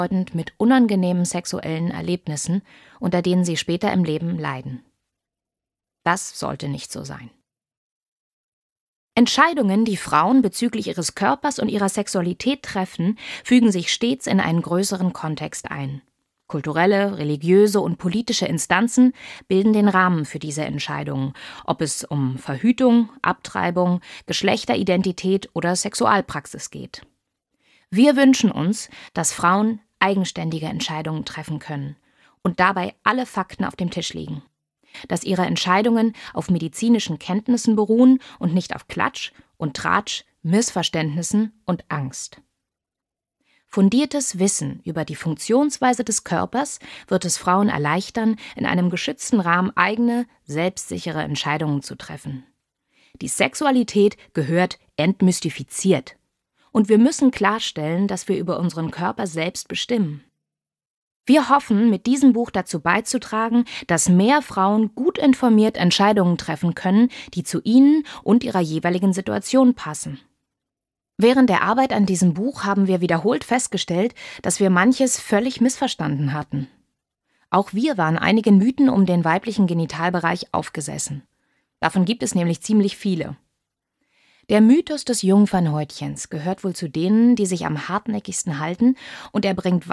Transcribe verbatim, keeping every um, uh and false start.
mit unangenehmen sexuellen Erlebnissen, unter denen sie später im Leben leiden. Das sollte nicht so sein. Entscheidungen, die Frauen bezüglich ihres Körpers und ihrer Sexualität treffen, fügen sich stets in einen größeren Kontext ein. Kulturelle, religiöse und politische Instanzen bilden den Rahmen für diese Entscheidungen, ob es um Verhütung, Abtreibung, Geschlechteridentität oder Sexualpraxis geht. Wir wünschen uns, dass Frauen eigenständige Entscheidungen treffen können und dabei alle Fakten auf dem Tisch liegen. Dass ihre Entscheidungen auf medizinischen Kenntnissen beruhen und nicht auf Klatsch und Tratsch, Missverständnissen und Angst. Fundiertes Wissen über die Funktionsweise des Körpers wird es Frauen erleichtern, in einem geschützten Rahmen eigene, selbstsichere Entscheidungen zu treffen. Die Sexualität gehört entmystifiziert. Und wir müssen klarstellen, dass wir über unseren Körper selbst bestimmen. Wir hoffen, mit diesem Buch dazu beizutragen, dass mehr Frauen gut informiert Entscheidungen treffen können, die zu ihnen und ihrer jeweiligen Situation passen. Während der Arbeit an diesem Buch haben wir wiederholt festgestellt, dass wir manches völlig missverstanden hatten. Auch wir waren einigen Mythen um den weiblichen Genitalbereich aufgesessen. Davon gibt es nämlich ziemlich viele. Der Mythos des Jungfernhäutchens gehört wohl zu denen, die sich am hartnäckigsten halten, und er bringt